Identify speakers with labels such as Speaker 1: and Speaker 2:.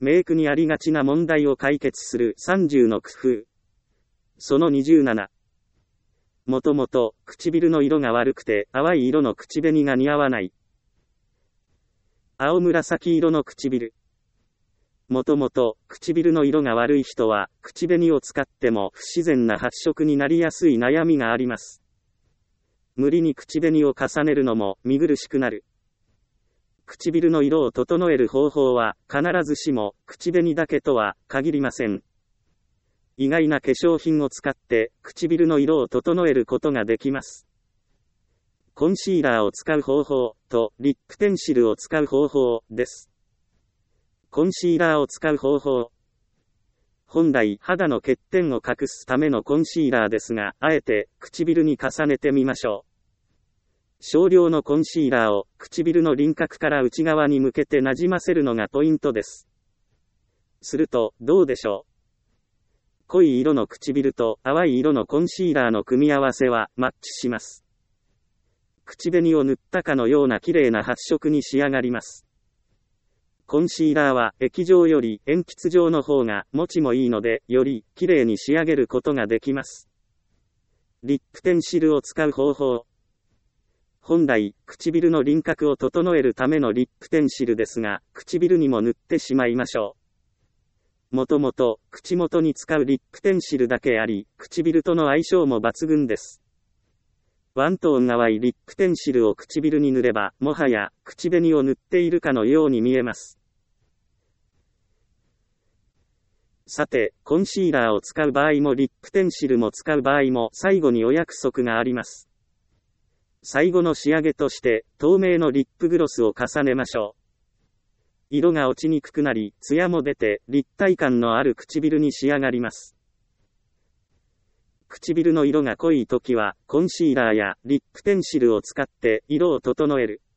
Speaker 1: メイクにありがちな問題を解決する30の工夫。その27。もともと、唇の色が悪くて、淡い色の口紅が似合わない。青紫色の唇。もともと、唇の色が悪い人は、口紅を使っても不自然な発色になりやすい悩みがあります。無理に口紅を重ねるのも見苦しくなる。唇の色を整える方法は、必ずしも、口紅だけとは限りません。意外な化粧品を使って、唇の色を整えることができます。コンシーラーを使う方法と、リップペンシルを使う方法です。コンシーラーを使う方法。本来、肌の欠点を隠すためのコンシーラーですが、あえて、唇に重ねてみましょう。少量のコンシーラーを唇の輪郭から内側に向けてなじませるのがポイントです。すると、どうでしょう。濃い色の唇と淡い色のコンシーラーの組み合わせはマッチします。口紅を塗ったかのような綺麗な発色に仕上がります。コンシーラーは液状より鉛筆状の方が持ちもいいので、より綺麗に仕上げることができます。リップペンシルを使う方法。本来、唇の輪郭を整えるためのリップペンシルですが、唇にも塗ってしまいましょう。もともと、口元に使うリップペンシルだけあり、唇との相性も抜群です。ワントーン淡いリップペンシルを唇に塗れば、もはや、口紅を塗っているかのように見えます。さて、コンシーラーを使う場合もリップペンシルも使う場合も、最後にお約束があります。最後の仕上げとして、透明のリップグロスを重ねましょう。色が落ちにくくなり、ツヤも出て、立体感のある唇に仕上がります。唇の色が濃いときは、コンシーラーやリップペンシルを使って色を整える。